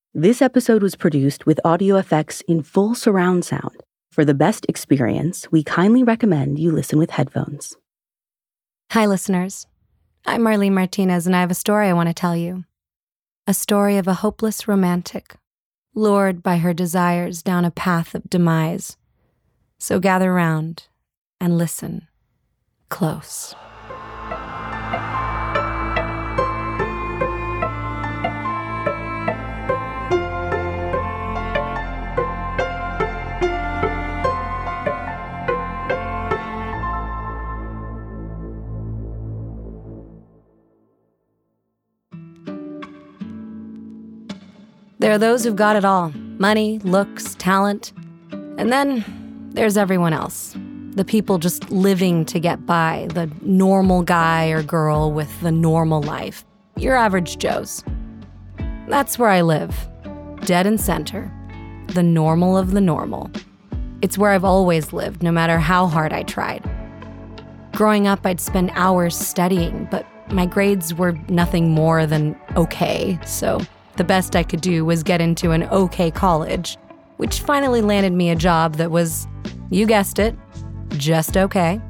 This episode was produced with audio effects in full surround sound. For the best experience, we kindly recommend you listen with headphones. Hi, listeners. I'm Marlene Martinez, and I have a story I want to tell you. A story of a hopeless romantic, lured by her desires down a path of demise. So gather round and listen close. There are those who've got it all: money, looks, talent. And then there's everyone else. The people just living to get by, the normal guy or girl with the normal life. Your average Joes. That's where I live. Dead in center. The normal of the normal. It's where I've always lived, no matter how hard I tried. Growing up, I'd spend hours studying, but my grades were nothing more than okay, so the best I could do was get into an okay college, which finally landed me a job that was, you guessed it, just okay.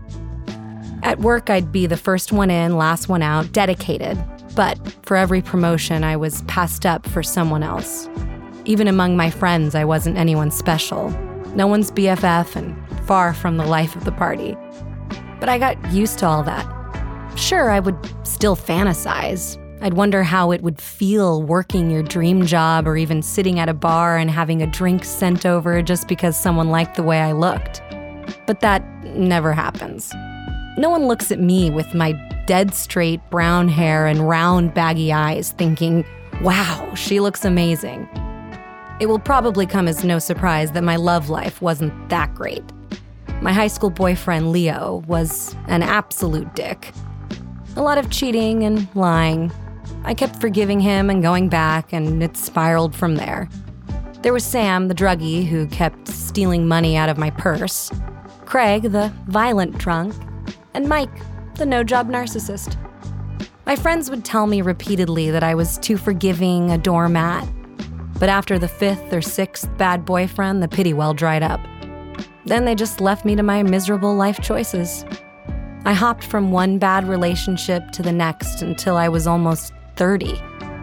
At work, I'd be the first one in, last one out, dedicated. But for every promotion, I was passed up for someone else. Even among my friends, I wasn't anyone special. No one's BFF and far from the life of the party. But I got used to all that. Sure, I would still fantasize. I'd wonder how it would feel working your dream job or even sitting at a bar and having a drink sent over just because someone liked the way I looked. But that never happens. No one looks at me with my dead straight brown hair and round baggy eyes thinking, wow, she looks amazing. It will probably come as no surprise that my love life wasn't that great. My high school boyfriend, Leo, was an absolute dick. A lot of cheating and lying. I kept forgiving him and going back, and it spiraled from there. There was Sam, the druggie, who kept stealing money out of my purse, Craig, the violent drunk, and Mike, the no-job narcissist. My friends would tell me repeatedly that I was too forgiving, a doormat. But after the 5th or 6th bad boyfriend, the pity well dried up. Then they just left me to my miserable life choices. I hopped from one bad relationship to the next until I was almost 30.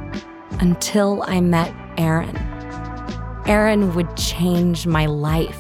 Until I met Aaron. Aaron would change my life.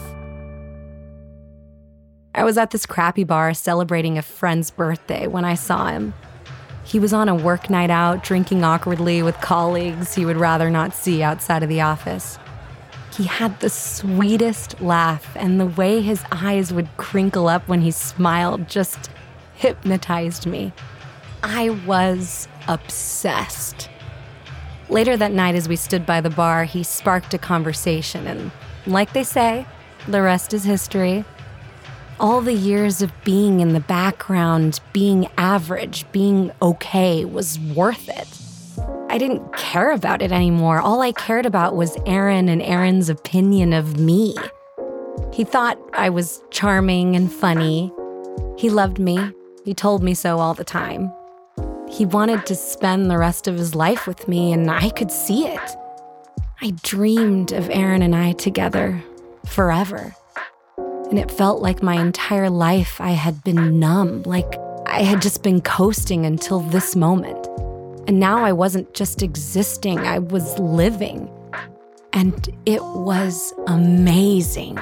I was at this crappy bar celebrating a friend's birthday when I saw him. He was on a work night out, drinking awkwardly with colleagues he would rather not see outside of the office. He had the sweetest laugh, and the way his eyes would crinkle up when he smiled just hypnotized me. I was obsessed. Later that night, as we stood by the bar, he sparked a conversation, and like they say, the rest is history. All the years of being in the background, being average, being okay was worth it. I didn't care about it anymore. All I cared about was Aaron and Aaron's opinion of me. He thought I was charming and funny. He loved me. He told me so all the time. He wanted to spend the rest of his life with me, and I could see it. I dreamed of Aaron and I together forever. And it felt like my entire life I had been numb, like I had just been coasting until this moment. And now I wasn't just existing, I was living. And it was amazing.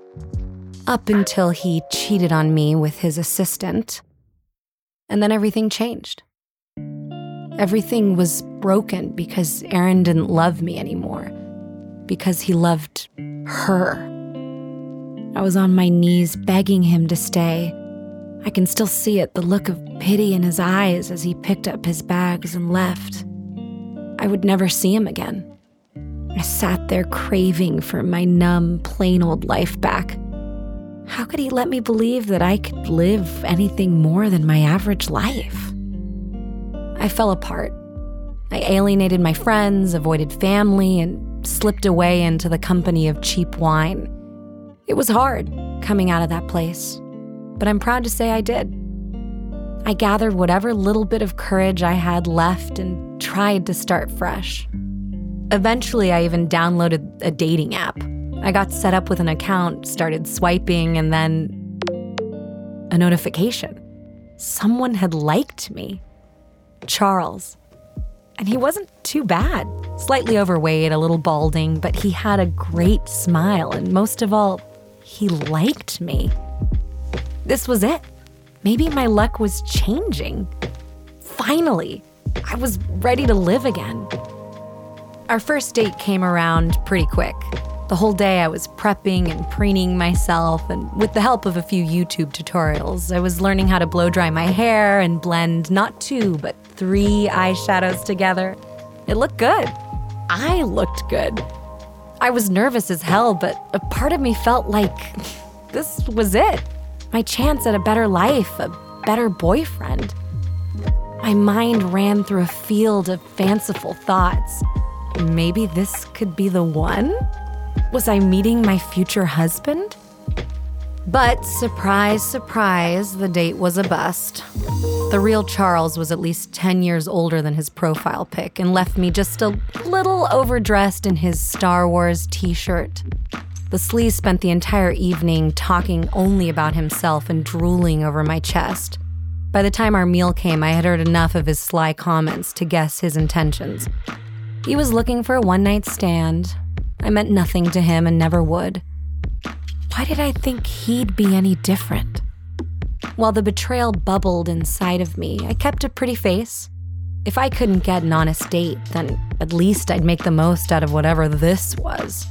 Up until he cheated on me with his assistant. And then everything changed. Everything was broken because Aaron didn't love me anymore. Because he loved her. I was on my knees begging him to stay. I can still see it, the look of pity in his eyes as he picked up his bags and left. I would never see him again. I sat there craving for my numb, plain old life back. How could he let me believe that I could live anything more than my average life? I fell apart. I alienated my friends, avoided family, and slipped away into the company of cheap wine. It was hard coming out of that place, but I'm proud to say I did. I gathered whatever little bit of courage I had left and tried to start fresh. Eventually, I even downloaded a dating app. I got set up with an account, started swiping, and then a notification. Someone had liked me. Charles. And he wasn't too bad. Slightly overweight, a little balding, but he had a great smile, and most of all, he liked me. This was it. Maybe my luck was changing. Finally, I was ready to live again. Our first date came around pretty quick. The whole day I was prepping and preening myself, and with the help of a few YouTube tutorials, I was learning how to blow dry my hair and blend not 2, but 3 eyeshadows together. It looked good. I looked good. I was nervous as hell, but a part of me felt like this was it. My chance at a better life, a better boyfriend. My mind ran through a field of fanciful thoughts. Maybe this could be the one? Was I meeting my future husband? But surprise, surprise, the date was a bust. The real Charles was at least 10 years older than his profile pic and left me just a little overdressed in his Star Wars t-shirt. The sleaze spent the entire evening talking only about himself and drooling over my chest. By the time our meal came, I had heard enough of his sly comments to guess his intentions. He was looking for a one-night stand. I meant nothing to him and never would. Why did I think he'd be any different? While the betrayal bubbled inside of me, I kept a pretty face. If I couldn't get an honest date, then at least I'd make the most out of whatever this was.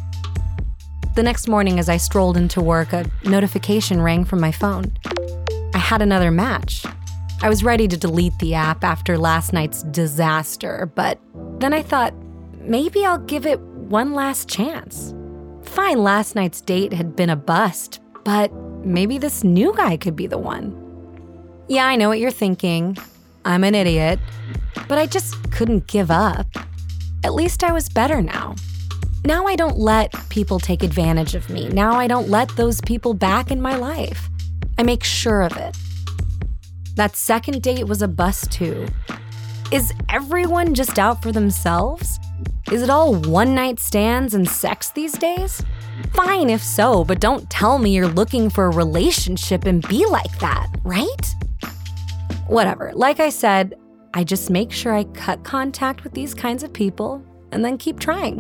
The next morning, as I strolled into work, a notification rang from my phone. I had another match. I was ready to delete the app after last night's disaster, but then I thought, maybe I'll give it one last chance. Fine, last night's date had been a bust, but maybe this new guy could be the one. Yeah, I know what you're thinking. I'm an idiot, but I just couldn't give up. At least I was better now. Now I don't let people take advantage of me. Now I don't let those people back in my life. I make sure of it. That second date was a bust too. Is everyone just out for themselves? Is it all one-night stands and sex these days? Fine if so, but don't tell me you're looking for a relationship and be like that, right? Whatever. Like I said, I just make sure I cut contact with these kinds of people and then keep trying.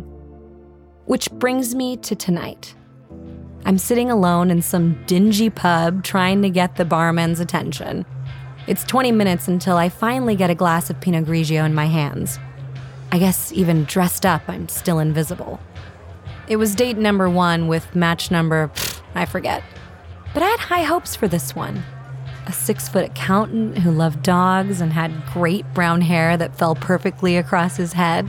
Which brings me to tonight. I'm sitting alone in some dingy pub trying to get the barman's attention. It's 20 minutes until I finally get a glass of Pinot Grigio in my hands. I guess even dressed up, I'm still invisible. It was date number 1 with match number, I forget. But I had high hopes for this one. A 6-foot accountant who loved dogs and had great brown hair that fell perfectly across his head.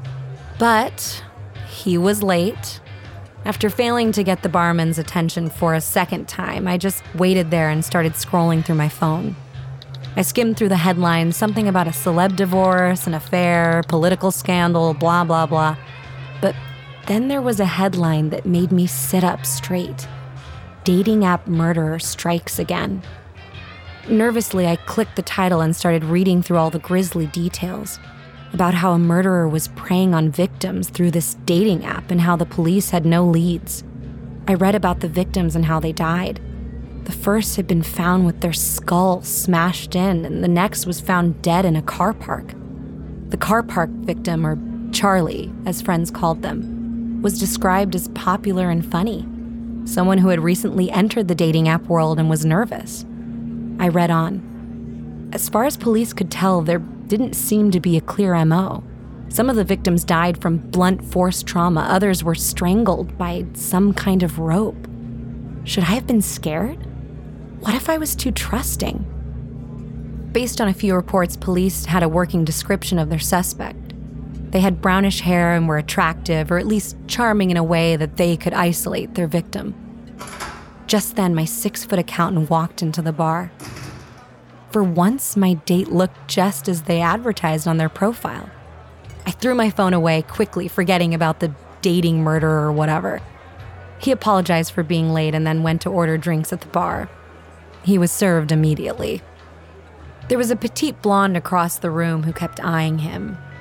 But he was late. After failing to get the barman's attention for a second time, I just waited there and started scrolling through my phone. I skimmed through the headlines, something about a celeb divorce, an affair, political scandal, blah, blah, blah. But then there was a headline that made me sit up straight. Dating app murderer strikes again. Nervously, I clicked the title and started reading through all the grisly details about how a murderer was preying on victims through this dating app and how the police had no leads. I read about the victims and how they died. The first had been found with their skull smashed in, and the next was found dead in a car park. The car park victim, or Charlie, as friends called them, was described as popular and funny, someone who had recently entered the dating app world and was nervous. I read on. As far as police could tell, there didn't seem to be a clear MO. Some of the victims died from blunt force trauma. Others were strangled by some kind of rope. Should I have been scared? What if I was too trusting? Based on a few reports, police had a working description of their suspect. They had brownish hair and were attractive, or at least charming in a way that they could isolate their victim. Just then, my 6-foot accountant walked into the bar. For once, my date looked just as they advertised on their profile. I threw my phone away quickly, forgetting about the dating murder or whatever. He apologized for being late and then went to order drinks at the bar. He was served immediately. There was a petite blonde across the room who kept eyeing him.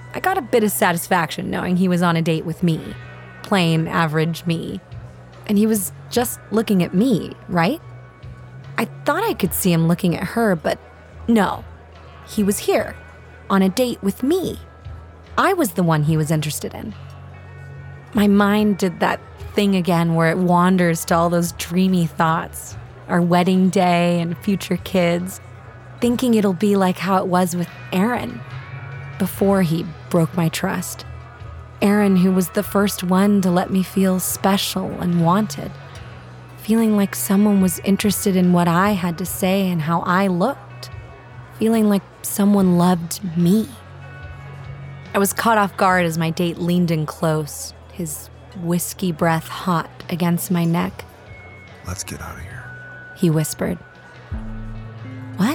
I got a bit of satisfaction knowing he was on a date with me. Plain, average me. And he was just looking at me, right? I thought I could see him looking at her, but no. He was here, on a date with me. I was the one he was interested in. My mind did that thing again where it wanders to all those dreamy thoughts. Our wedding day and future kids. Thinking it'll be like how it was with Aaron. Before he broke my trust. Aaron, who was the first one to let me feel special and wanted. Feeling like someone was interested in what I had to say and how I looked. Feeling like someone loved me. I was caught off guard as my date leaned in close, his whiskey breath hot against my neck. Let's get out of here, he whispered. What?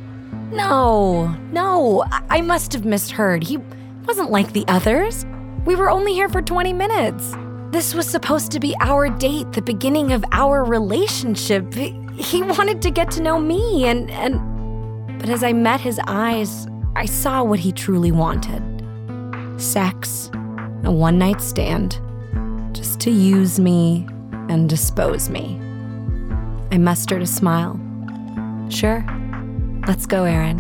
No, I must have misheard. He wasn't like the others. We were only here for 20 minutes. This was supposed to be our date, the beginning of our relationship. He wanted to get to know me, but as I met his eyes, I saw what he truly wanted. Sex, a one-night stand, just to use me and dispose me. I mustered a smile. Sure, let's go, Aaron.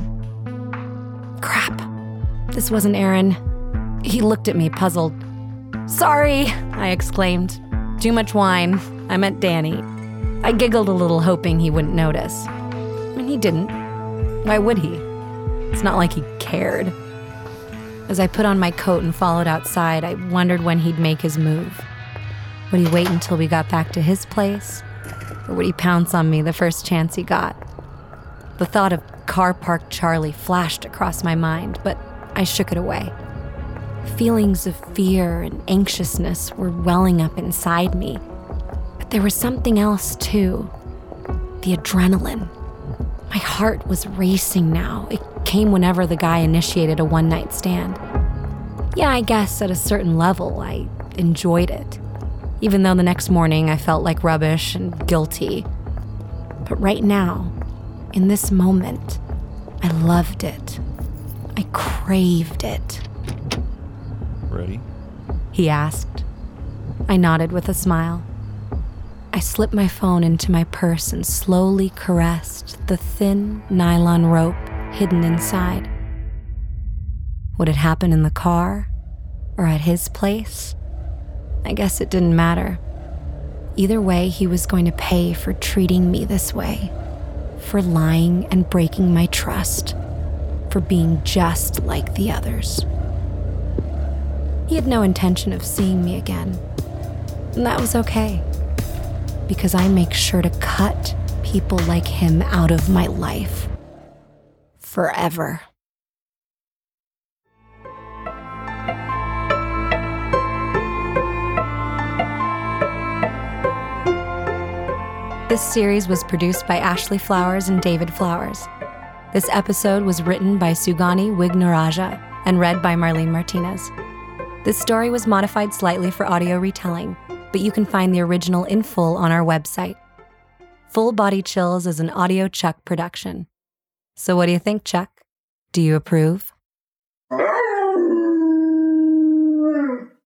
Crap, this wasn't Aaron. He looked at me, puzzled. Sorry, I exclaimed. Too much wine. I meant Danny. I giggled a little, hoping he wouldn't notice. And he didn't. Why would he? It's not like he cared. As I put on my coat and followed outside, I wondered when he'd make his move. Would he wait until we got back to his place? Or would he pounce on me the first chance he got? The thought of car park Charlie flashed across my mind, but I shook it away. Feelings of fear and anxiousness were welling up inside me. But there was something else, too. The adrenaline. My heart was racing now. It came whenever the guy initiated a one-night stand. Yeah, I guess at a certain level, I enjoyed it. Even though the next morning I felt like rubbish and guilty. But right now, in this moment, I loved it. I craved it. Ready? He asked. I nodded with a smile. I slipped my phone into my purse and slowly caressed the thin nylon rope hidden inside. Would it happen in the car or at his place? I guess it didn't matter. Either way, he was going to pay for treating me this way, for lying and breaking my trust, for being just like the others. He had no intention of seeing me again, and that was okay, because I make sure to cut people like him out of my life. Forever. This series was produced by Ashley Flowers and David Flowers. This episode was written by Sugani Wignaraja and read by Marlene Martinez. This story was modified slightly for audio retelling, but you can find the original in full on our website. Full Body Chills is an Audio Chuck production. So what do you think, Chuck? Do you approve?